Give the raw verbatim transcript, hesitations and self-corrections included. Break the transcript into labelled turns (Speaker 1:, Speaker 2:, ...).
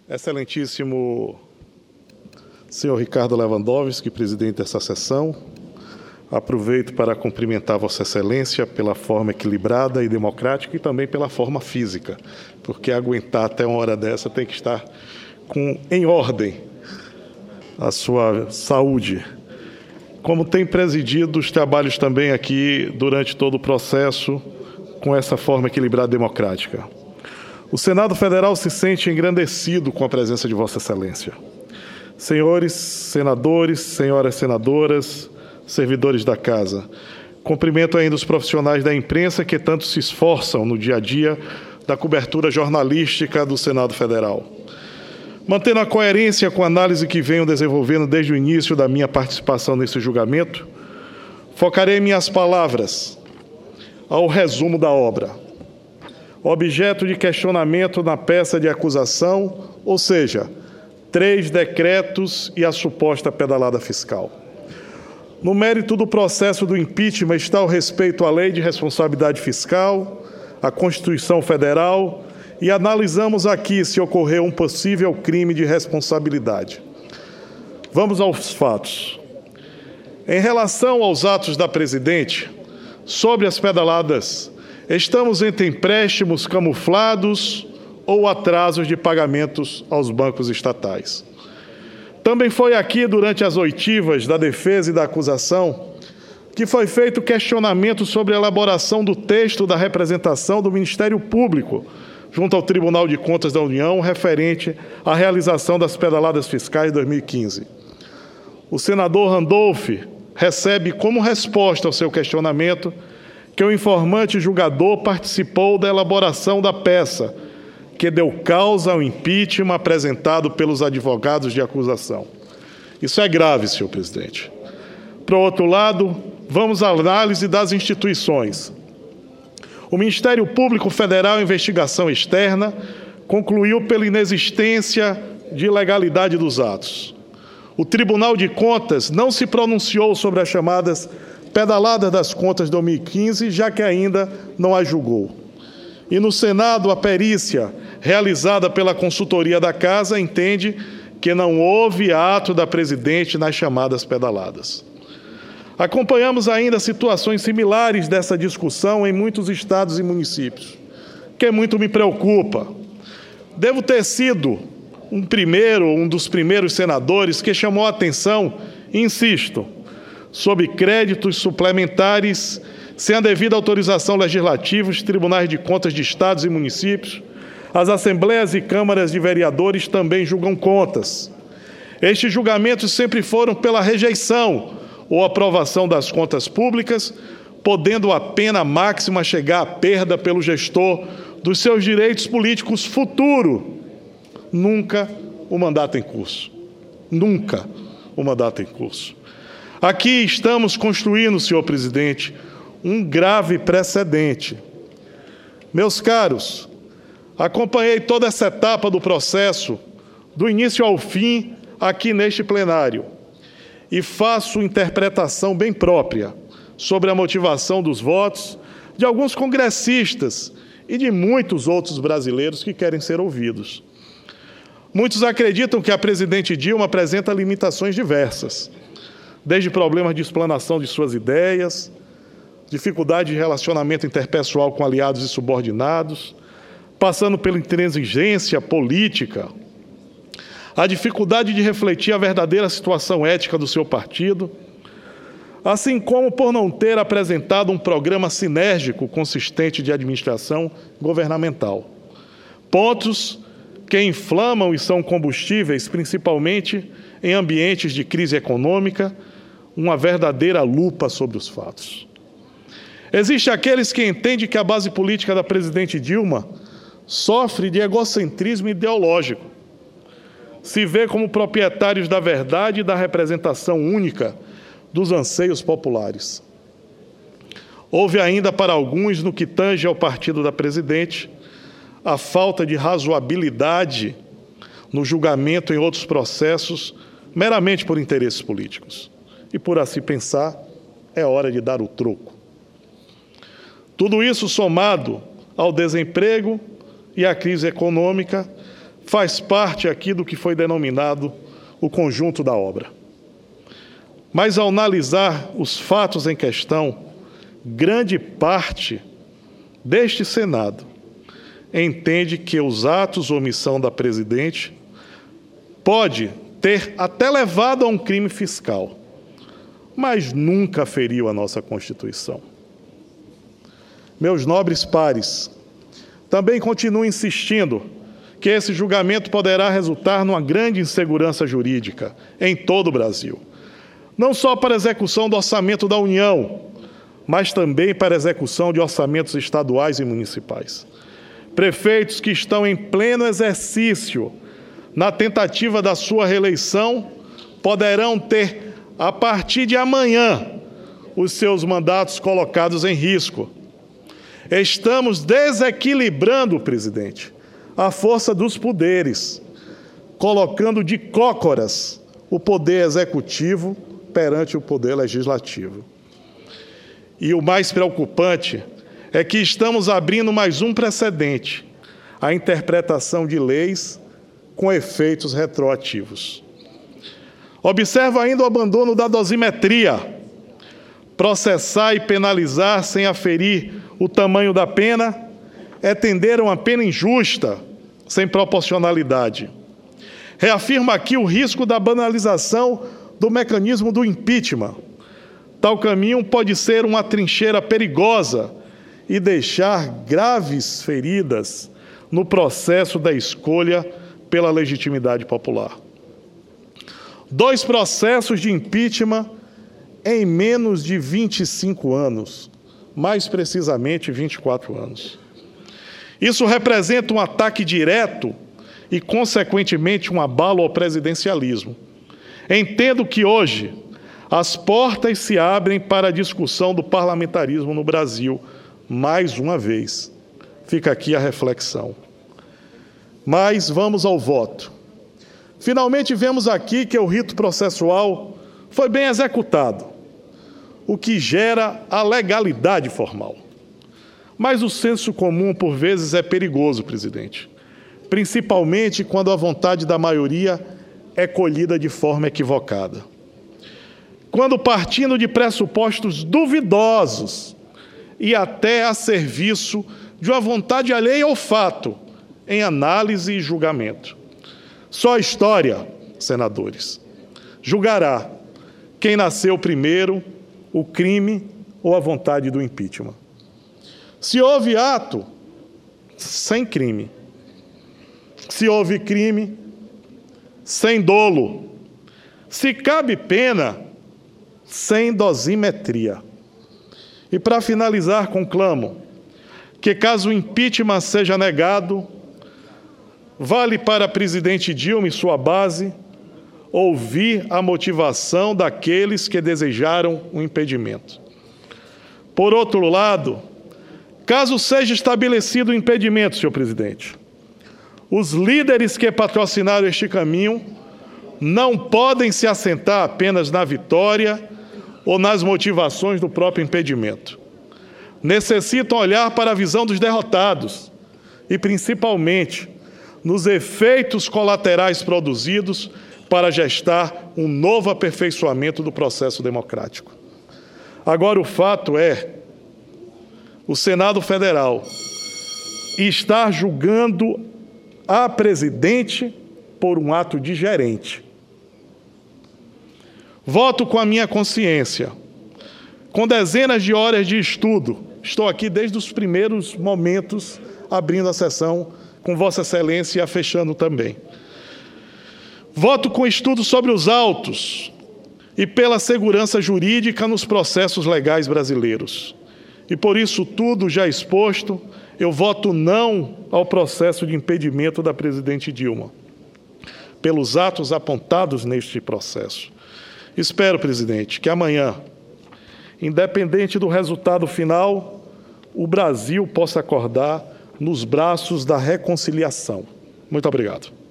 Speaker 1: Excelentíssimo senhor Ricardo Lewandowski, presidente dessa sessão, aproveito para cumprimentar Vossa Excelência pela forma equilibrada e democrática e também pela forma física, porque aguentar até uma hora dessa tem que estar com, em ordem a sua saúde. Como tem presidido os trabalhos também aqui durante todo o processo com essa forma equilibrada e democrática. O Senado Federal se sente engrandecido com a presença de Vossa Excelência. Senhores senadores, senhoras senadoras, servidores da Casa, cumprimento ainda os profissionais da imprensa que tanto se esforçam no dia a dia da cobertura jornalística do Senado Federal. Mantendo a coerência com a análise que venho desenvolvendo desde o início da minha participação nesse julgamento, focarei minhas palavras ao resumo da obra. Objeto de questionamento na peça de acusação, ou seja, três decretos e a suposta pedalada fiscal. No mérito do processo do impeachment está o respeito à Lei de Responsabilidade Fiscal, à Constituição Federal, e analisamos aqui se ocorreu um possível crime de responsabilidade. Vamos aos fatos. Em relação aos atos da presidente, sobre as pedaladas, estamos entre empréstimos camuflados ou atrasos de pagamentos aos bancos estatais. Também foi aqui, durante as oitivas da defesa e da acusação, que foi feito questionamento sobre a elaboração do texto da representação do Ministério Público junto ao Tribunal de Contas da União, referente à realização das pedaladas fiscais de dois mil e quinze. O senador Randolph recebe como resposta ao seu questionamento que o informante julgador participou da elaboração da peça, que deu causa ao impeachment apresentado pelos advogados de acusação. Isso é grave, senhor presidente. Por outro lado, vamos à análise das instituições. O Ministério Público Federal, Investigação Externa, concluiu pela inexistência de legalidade dos atos. O Tribunal de Contas não se pronunciou sobre as chamadas pedaladas das contas de dois mil e quinze, já que ainda não a julgou. E no Senado, a perícia realizada pela consultoria da Casa entende que não houve ato da presidente nas chamadas pedaladas. Acompanhamos ainda situações similares dessa discussão em muitos estados e municípios, que muito me preocupa. Devo ter sido um primeiro, um dos primeiros senadores que chamou a atenção, insisto, sobre créditos suplementares sem a devida autorização legislativa, os tribunais de contas de estados e municípios, as assembleias e câmaras de vereadores também julgam contas. Estes julgamentos sempre foram pela rejeição ou aprovação das contas públicas, podendo a pena máxima chegar à perda pelo gestor dos seus direitos políticos futuro. Nunca o mandato em curso. Nunca o mandato em curso. Aqui estamos construindo, senhor presidente, um grave precedente. Meus caros, acompanhei toda essa etapa do processo, do início ao fim, aqui neste plenário, e faço interpretação bem própria sobre a motivação dos votos de alguns congressistas e de muitos outros brasileiros que querem ser ouvidos. Muitos acreditam que a presidente Dilma apresenta limitações diversas, desde problemas de explanação de suas ideias, dificuldade de relacionamento interpessoal com aliados e subordinados, passando pela intransigência política, a dificuldade de refletir a verdadeira situação ética do seu partido, assim como por não ter apresentado um programa sinérgico consistente de administração governamental. Pontos que inflamam e são combustíveis, principalmente em ambientes de crise econômica, uma verdadeira lupa sobre os fatos. Existem aqueles que entendem que a base política da presidente Dilma sofre de egocentrismo ideológico. Se vê como proprietários da verdade e da representação única dos anseios populares. Houve ainda para alguns, no que tange ao partido da presidente, a falta de razoabilidade no julgamento em outros processos, meramente por interesses políticos. E por assim pensar, é hora de dar o troco. Tudo isso somado ao desemprego e à crise econômica faz parte aqui do que foi denominado o conjunto da obra. Mas, ao analisar os fatos em questão, grande parte deste Senado entende que os atos ou omissão da presidente pode ter até levado a um crime fiscal, mas nunca feriu a nossa Constituição. Meus nobres pares, também continuo insistindo que esse julgamento poderá resultar numa grande insegurança jurídica em todo o Brasil, não só para a execução do orçamento da União, mas também para a execução de orçamentos estaduais e municipais. Prefeitos que estão em pleno exercício na tentativa da sua reeleição poderão ter, a partir de amanhã, os seus mandatos colocados em risco. Estamos desequilibrando, presidente, a força dos poderes, colocando de cócoras o poder executivo perante o poder legislativo. E o mais preocupante é que estamos abrindo mais um precedente, a interpretação de leis com efeitos retroativos. Observo ainda o abandono da dosimetria. Processar e penalizar sem aferir o tamanho da pena é tender a uma pena injusta, sem proporcionalidade. Reafirmo aqui o risco da banalização do mecanismo do impeachment. Tal caminho pode ser uma trincheira perigosa e deixar graves feridas no processo da escolha pela legitimidade popular. Dois processos de impeachment em menos de vinte e cinco anos, mais precisamente vinte e quatro anos. Isso representa um ataque direto e, consequentemente, um abalo ao presidencialismo. Entendo que hoje as portas se abrem para a discussão do parlamentarismo no Brasil, mais uma vez. Fica aqui a reflexão. Mas vamos ao voto. Finalmente vemos aqui que o rito processual foi bem executado, o que gera a legalidade formal. Mas o senso comum, por vezes, é perigoso, presidente, principalmente quando a vontade da maioria é colhida de forma equivocada. Quando, partindo de pressupostos duvidosos e até a serviço de uma vontade alheia ao fato, em análise e julgamento. Só a história, senadores, julgará quem nasceu primeiro, o crime ou a vontade do impeachment. Se houve ato, sem crime. Se houve crime, sem dolo. Se cabe pena, sem dosimetria. E para finalizar, conclamo que, caso o impeachment seja negado, vale para a presidente Dilma e sua base ouvir a motivação daqueles que desejaram o impedimento. Por outro lado, caso seja estabelecido o impedimento, senhor presidente, os líderes que patrocinaram este caminho não podem se assentar apenas na vitória ou nas motivações do próprio impedimento. Necessitam olhar para a visão dos derrotados e, principalmente, nos efeitos colaterais produzidos para gestar um novo aperfeiçoamento do processo democrático. Agora, o fato é, o Senado Federal está julgando a presidente por um ato de gerente. Voto com a minha consciência, com dezenas de horas de estudo. Estou aqui desde os primeiros momentos, abrindo a sessão, com Vossa Excelência e a fechando também. Voto com estudo sobre os autos e pela segurança jurídica nos processos legais brasileiros. E por isso tudo já exposto, eu voto não ao processo de impedimento da presidente Dilma, pelos atos apontados neste processo. Espero, presidente, que amanhã, independente do resultado final, o Brasil possa acordar nos braços da reconciliação. Muito obrigado.